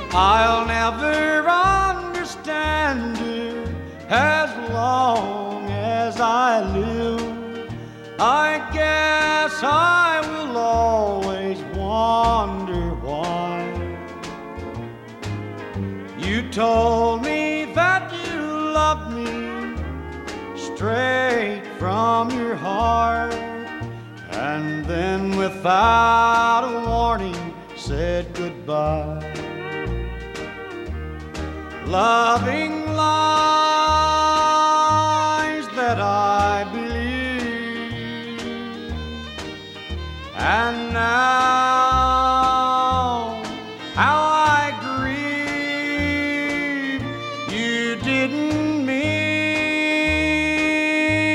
I'll never understand her as long as I live. I guess I will always wonder why. You told me that you loved me straight from your heart, and then without a warning said goodbye. Loving lies that I believe, and now